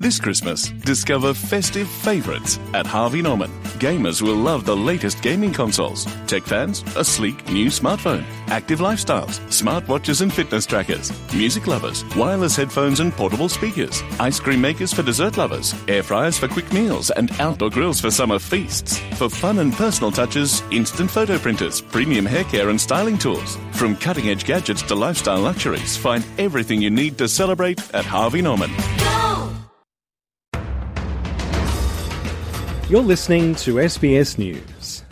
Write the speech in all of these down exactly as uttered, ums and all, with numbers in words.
This Christmas, discover festive favourites at Harvey Norman. Gamers will love the latest gaming consoles. Tech fans, a sleek new smartphone. Active lifestyles, smartwatches and fitness trackers. Music lovers, wireless headphones and portable speakers. Ice cream makers for dessert lovers. Air fryers for quick meals and outdoor grills for summer feasts. For fun and personal touches, instant photo printers, premium hair care and styling tools. From cutting-edge gadgets to lifestyle luxuries, find everything you need to celebrate at Harvey Norman. You're listening to S B S News.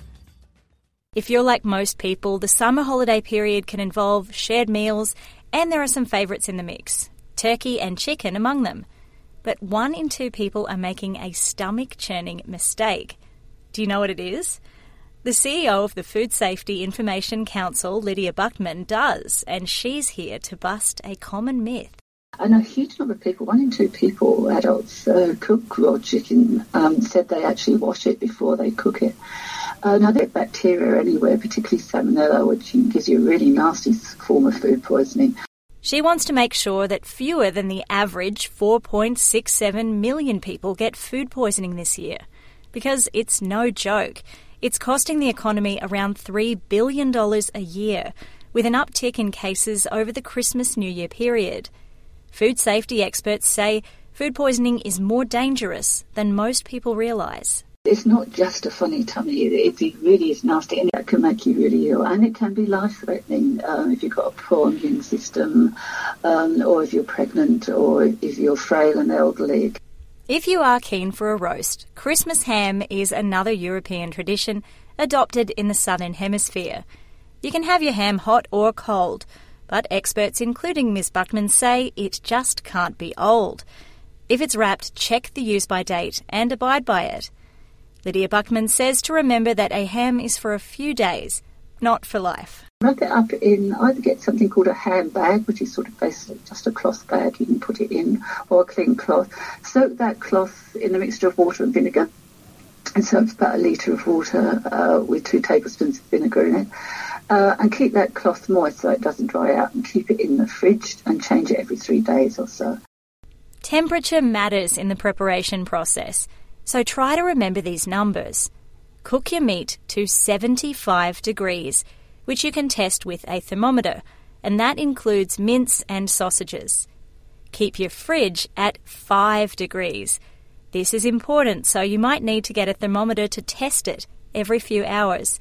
If you're like most people, the summer holiday period can involve shared meals, and there are some favourites in the mix, turkey and chicken among them. But one in two people are making a stomach-churning mistake. Do you know what it is? The C E O of the Food Safety Information Council, Lydia Buckman, does, and she's here to bust a common myth. I know a huge number of people, one in two people, adults, uh, cook raw chicken, um, said they actually wash it before they cook it. Uh, now, there's bacteria anywhere, particularly salmonella, which gives you a really nasty form of food poisoning. She wants to make sure that fewer than the average four point six seven million people get food poisoning this year. Because it's no joke. It's costing the economy around three billion dollars a year, with an uptick in cases over the Christmas-New Year period. Food safety experts say food poisoning is more dangerous than most people realise. It's not just a funny tummy, it, it really is nasty, and it can make you really ill, and it can be life-threatening um, if you've got a poor immune system, um, or if you're pregnant, or if you're frail and elderly. If you are keen for a roast, Christmas ham is another European tradition adopted in the Southern Hemisphere. You can have your ham hot or cold, but experts, including Miz Buckman, say it just can't be old. If it's wrapped, check the use-by date and abide by it. Lydia Buckman says to remember that a ham is for a few days, not for life. Wrap it up in, either get something called a ham bag, which is sort of basically just a cloth bag you can put it in, or a clean cloth. Soak that cloth in a mixture of water and vinegar. And so it's about a litre of water uh, with two tablespoons of vinegar in it. Uh, and keep that cloth moist so it doesn't dry out, and keep it in the fridge and change it every three days or so. Temperature matters in the preparation process, so try to remember these numbers. Cook your meat to seventy-five degrees, which you can test with a thermometer, and that includes mince and sausages. Keep your fridge at five degrees. This is important, so you might need to get a thermometer to test it every few hours.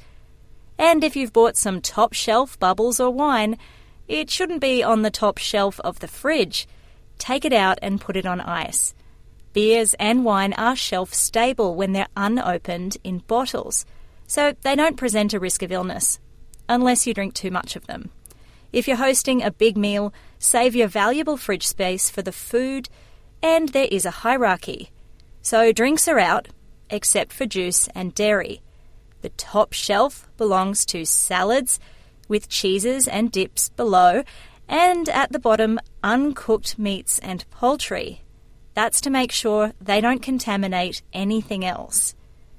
And if you've bought some top shelf bubbles or wine, it shouldn't be on the top shelf of the fridge. Take it out and put it on ice. Beers and wine are shelf stable when they're unopened in bottles, so they don't present a risk of illness, unless you drink too much of them. If you're hosting a big meal, save your valuable fridge space for the food, and there is a hierarchy. So drinks are out, except for juice and dairy. The top shelf belongs to salads, with cheeses and dips below, and at the bottom, uncooked meats and poultry. That's to make sure they don't contaminate anything else.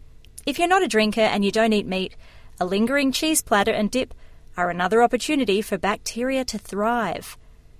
If you're not a drinker and you don't eat meat, a lingering cheese platter and dip are another opportunity for bacteria to thrive.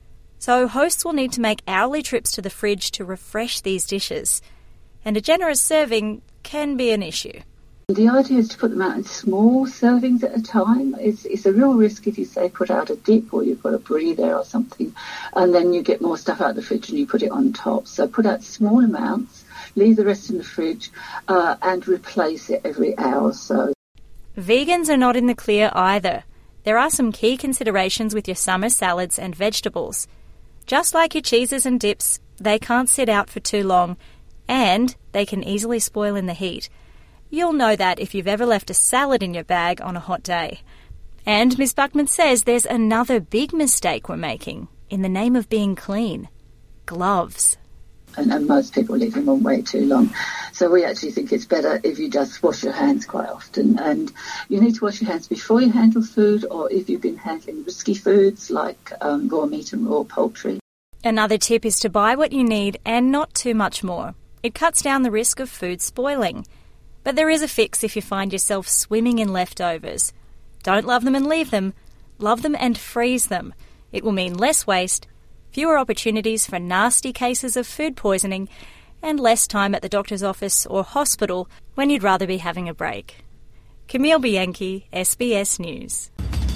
So hosts will need to make hourly trips to the fridge to refresh these dishes, and a generous serving can be an issue. The idea is to put them out in small servings at a time. It's, it's a real risk if you, say, put out a dip or you've got a brie there or something, and then you get more stuff out of the fridge and you put it on top. So put out small amounts, leave the rest in the fridge, uh, and replace it every hour or so. Vegans are not in the clear either. There are some key considerations with your summer salads and vegetables. Just like your cheeses and dips, they can't sit out for too long, and they can easily spoil in the heat. You'll know that if you've ever left a salad in your bag on a hot day. And Miz Buckman says there's another big mistake we're making in the name of being clean. Gloves. And, and most people leave them on way too long. So we actually think it's better if you just wash your hands quite often. And you need to wash your hands before you handle food, or if you've been handling risky foods like um, raw meat and raw poultry. Another tip is to buy what you need and not too much more. It cuts down the risk of food spoiling. But there is a fix if you find yourself swimming in leftovers. Don't love them and leave them. Love them and freeze them. It will mean less waste, fewer opportunities for nasty cases of food poisoning, and less time at the doctor's office or hospital when you'd rather be having a break. Camille Bianchi, S B S News.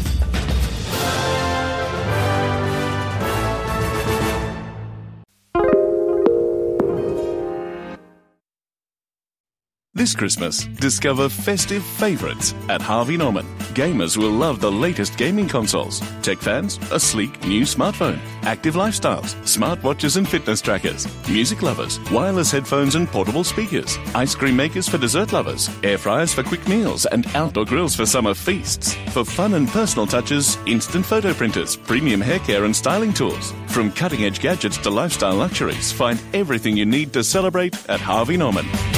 This Christmas, discover festive favourites at Harvey Norman. Gamers will love the latest gaming consoles. Tech fans, a sleek new smartphone. Active lifestyles, smartwatches and fitness trackers. Music lovers, wireless headphones and portable speakers. Ice cream makers for dessert lovers. Air fryers for quick meals and outdoor grills for summer feasts. For fun and personal touches, instant photo printers, premium hair care and styling tools. From cutting-edge gadgets to lifestyle luxuries, find everything you need to celebrate at Harvey Norman.